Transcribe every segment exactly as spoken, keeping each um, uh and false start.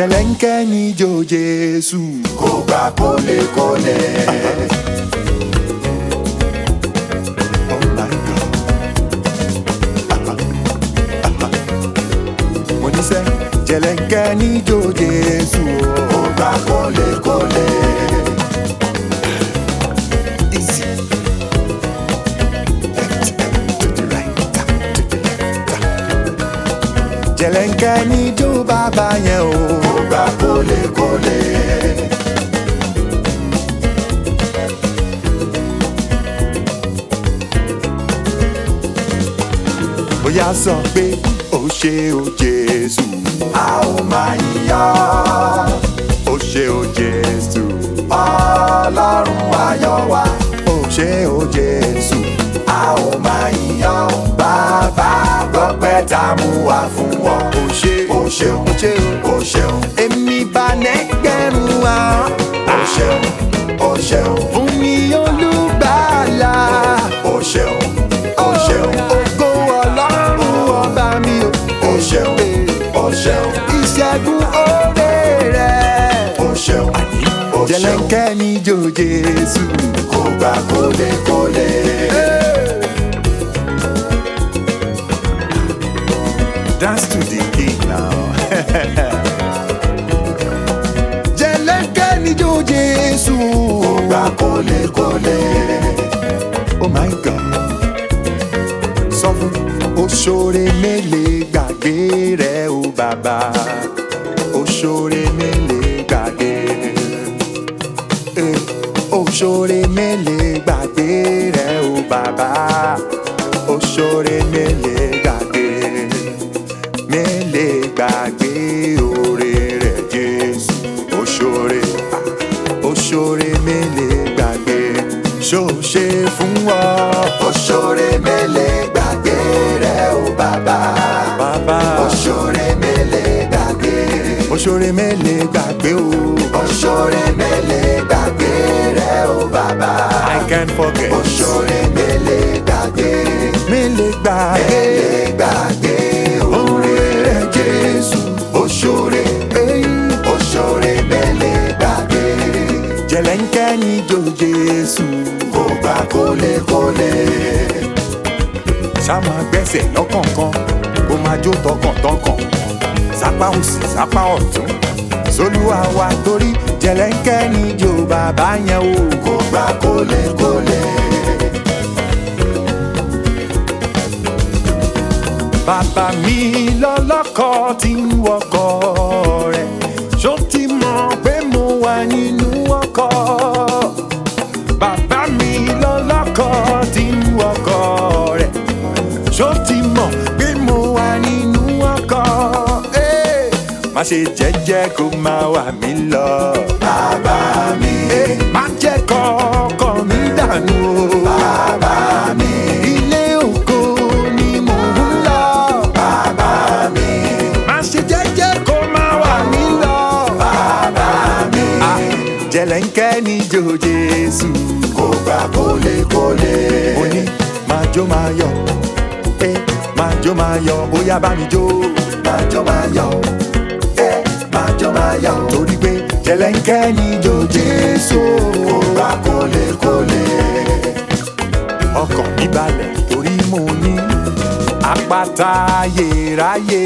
Jẹ̀lẹ́ńkẹ́ níjó Jésù. Kò gbà kólekóle. Oh my God. Mo ní sẹ́, Jẹ̀lẹ́ńkẹ́ níjó Jésù. Kò gbà kólekóle. Easy. Left to the right, to the left. Jẹ̀lẹ́ńkẹ́ níjó bàbá yẹn o. Kò gbà kólekóle. Bóyá sọ pé ó ṣé o Jésù. A ó máa yíyọ́. Ó ṣé o Jésù. Ọlọ́run ayọ̀ wa. Ó ṣé o Jésù. A ó máa yíyọ́. Bàbá gbọ́pẹ́ tá a mú wá fún ọ. Ó ṣé Ó ṣeun. ó ṣé o. Ó ṣeun. Èmi bá nẹ́gbẹ̀rún wa. Ó ṣeun. Ó ṣeun. Fún mi olùgbàlà. Ó ṣeun. Ó ṣeun. Ògo Ọlọ́run ọba mi o. Ó ṣeun. Ó ṣeun. Ìṣẹ́gun oore rẹ̀. Ó ṣeun. Ó ṣeun. Jẹ̀lẹ́ńkẹ́ níjó Jésù. Kò gbà kólekóle. Dance to the king now. Jẹ̀lẹ́ńkẹ́ níjó Jésù. Kò gbà kólekóle. Oh my God. Sọ fún oṣoore mélèé gbàgbé rẹ̀ o bàbá. Oṣoore mélèé gbàgbé. Eh, Oṣoore mélèé gbàgbé rẹ̀ o bàbá. Oṣoore mélèé gbàgbé. Mélèé gbàgbé oore rẹ̀ Jésù. Oṣoore, oṣoore mélèé gbàgbé. Ṣó ṣe fún ọ. Oṣoore mélèé gbàgbé rẹ̀ o bàbá. Bàbá. Oṣoore mélèé gbàgbé. Oṣoore mélèé gbàgbé o. Oṣoore mélèé gbàgbé rẹ̀ o bàbá. I can't forget. Oṣoore mélèé gbàgbé. Mélèé gbàgbé. Mélèé gbàgbé oore rẹ̀ Jésù. Oṣoore. Oṣoore mélèé gbàgbé. Jẹ̀lẹ́ńkẹ́ níjó Jésù. Kò gbà kólekóle. Ṣá máa gbẹ́sẹ̀ lọ́kọ̀ọ̀kan, kó máa jó tọkàntọkàn. Sápá òsì, sápá ọ̀tún. Sólúwa wa torí Jẹ̀lẹ́ńkẹ́ níjó bàbá yẹn o. Kò gbà kólekóle. Bàbá mi lọ́lọ́kọ̀ tí ń wọkọ̀ rẹ̀. Ṣó ti mọ̀ pé mo wà nínú ọkọ̀? Bàbá mi lọ́lọ́kọ̀ tí ń wọkọ̀ rẹ̀. Ṣó ti mọ̀ pé mo wà nínú ọkọ̀? Eh, Má ṣe jẹ́jẹ́ kó máa wà mí lọ. Bàbá mi. Eh, Má jẹ́ kọ́kọ́ mi dànù o. Bàbá mi. Ilé ògo ni mò ń lọ. Bàbá mi. Má ṣe jẹ́jẹ́ kó máa wà mí lọ. Bàbá mi. Ah, Jẹ̀lẹ́ńkẹ́ níjó Jésù. Kò gbà kólekóle. Mo ní máa jó máa yọ̀. Eh, máa jó máa yọ̀, bóyá bá mi jó. Máa jó máa yọ̀. Eh, máa jó máa yọ̀. Torí pé Jẹ̀lẹ́ńkẹ́ níjó Jésù. Kò gbà kólekóle. Ọkàn mi balẹ̀ torí mo ní àpáta ayérayé.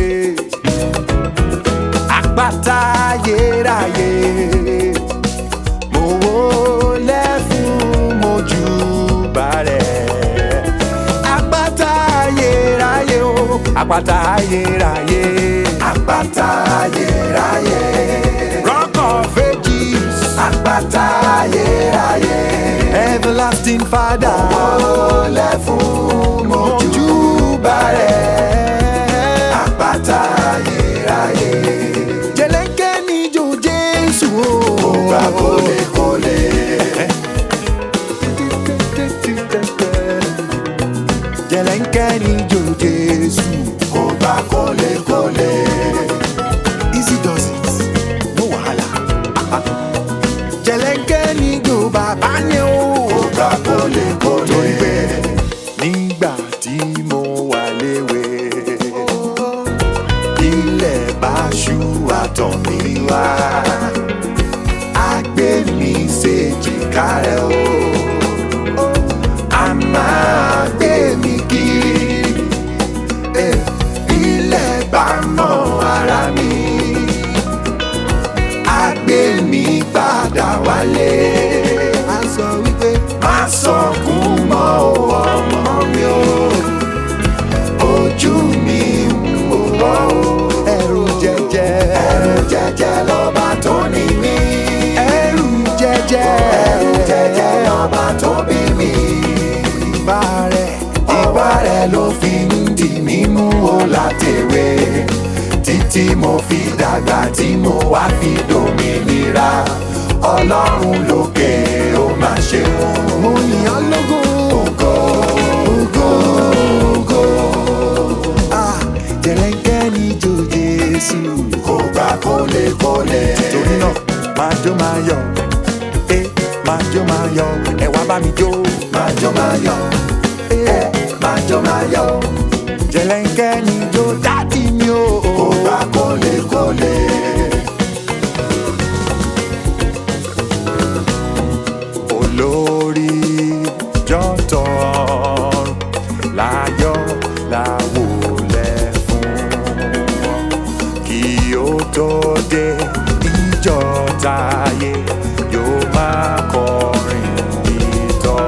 Àpáta ayérayé. Mo wólẹ̀ fún mojúbà rẹ̀. Àpáta ayérayé o. Àpáta ayérayé. Àpáta ayérayé. Rock of ages. Àpáta ayérayé. Everlasting Father. Wólẹ̀ fún mojúbà rẹ̀. Àpáta ayérayé. Jẹ̀lẹ́ńkẹ́ níjó Jésù o. Kò gbà kólekóle. Jẹ̀lẹ́ńkẹ́ níjó Jésù. Kò gbà kólekóle. Easy does it, no wahala. Jẹ̀lẹ́ńkẹ́ níjó bàbá yẹn o. Kò gbà kólekóle. Torí pé nígbà tí mo wà léwe, ilẹ̀ bá ṣú àtọ̀nà. mo fi dàgbà tí mo wá fi dòmìnira ọlọ́run lókè ó máa ṣe wọ́n. mo yìn ọ́ lógo. ògo ògo ògo. Ah, jẹ̀lẹ́ńkẹ́ ni jó Jésù. kò gbà kólekóle. torí náà máa jó máa yọ̀, ẹ máa jó máa yọ̀, ẹ wá bá mi jó. máa jó máa yọ̀, ẹ máa jó máa yọ̀. jẹ̀lẹ́ńkẹ́ ni jó dádì mi o. kò gbà kólekóle. olórí jọ̀tọ̀ láyọ̀ láwọlẹ̀ fún wọn kí ó tó dé ìjọ táyé yóò máa kọrin ìtọ́.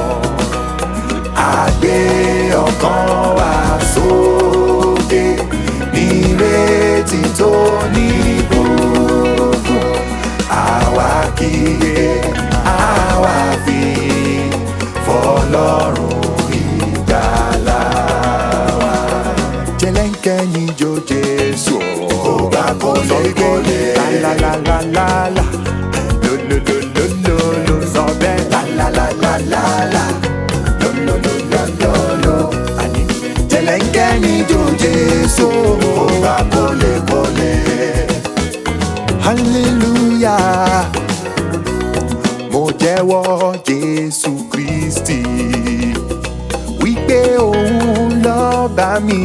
àgbé ọkàn wa sókè nírètí tó ní gbogbo àwa kíyè àwa fi fọlọ́run ìgbàlà wa. jẹ̀lẹ́ńkẹ́ ni jó Jésù. kò gbà kólekóle. lálálálálá lólólólóló sọ bẹ́ẹ̀. lálálálálá lólólólóló. àní jẹ̀lẹ́ńkẹ́ ni jó Jésù. kò gbà kólekóle. hallelujah. mo jẹ́wọ́ Jésù Kristi wípé òun lọ́ba mi.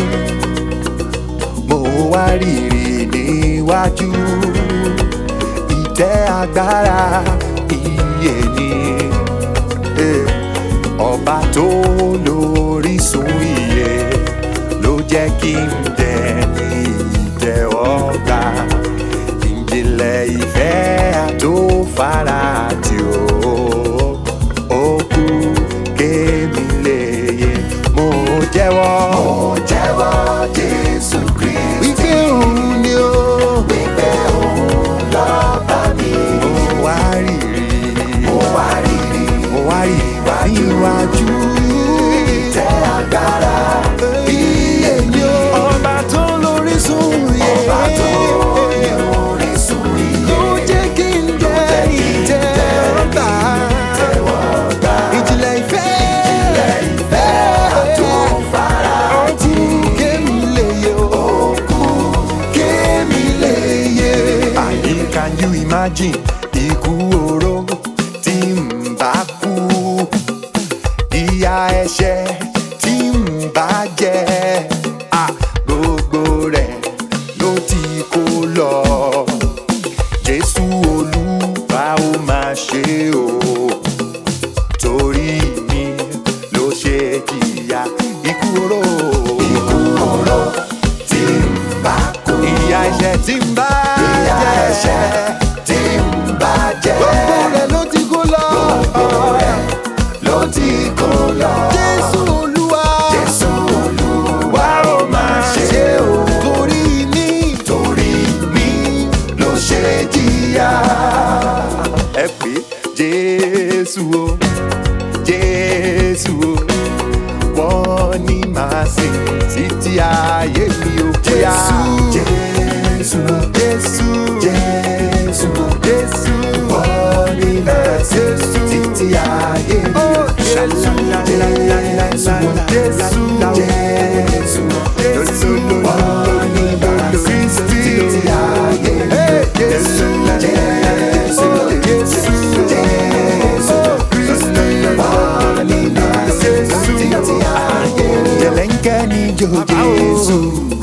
mo wá rìrì níwájú ìtẹ́ agbára iye ni. Eh, ọba tó lórísun iye ló jẹ́ kí n dẹni ìtẹ́wọ́gbà. ìjìnlẹ̀ ìfẹ́ àtòfara tí ó ó kú kémi léye. mo jẹ́wọ́ mo jẹ́wọ́ Jésù Kristi. wípé òun ni ó. wípé òun lọ́ba mi. mo wá rìrì mo wá rìrì mo wá rìrì níwájú ìtẹ́ agbára iye ni ó. ọba tó lórísun iye. ọba tó ní orísun iye. ló jẹ́ kí n jẹ́ ìtẹ́wọ́gbà. ìtẹ́wọ́gbà. ìjìnlẹ̀ ìfẹ́ ìfẹ́ àtòfara ọtí kémi léye o. kémi léye. àyè can you imagine ikú oró tí n bá kú, ìyà ẹ̀ṣẹ̀ tí n bá jẹ, ah, gbogbo rẹ̀ ló ti kó lọ. Jésù Olúwa ó máa ṣe o, torí mi ló ṣe jìyà ikú oró. ikú oró tí ń bá kú. ìyà ẹ̀ṣẹ̀ tí n bá ìyà jẹ, ẹ̀ṣẹ̀ tí ń bá jẹ. gbogbo rẹ̀ ló ti kó lọ. gbogbo rẹ̀ ló ti kó lọ. Jésù Olúwa, Jésù Olúwa ó máa ṣe o. torí mi torí mi ló ṣe jìyà. ẹ pé Jésù o, Jésù o, wọ́n ní màá sìn títí ayé mi ò bóyá. Jésù Jésù, Jésù Jésù, wọ́n ní máa sìn títí ayé mi. oh Jésù, Jésù, Jésù, Jésù Jésù, wọ́n ní máa sìn títí ayé mi. hey Jésù, Jésù oh Jésù, Jésù Kristi, wọ́n ní máa sìn Jésù, títí ayé mi. jẹ̀lẹ́ńkẹ́ ni jó Jésù.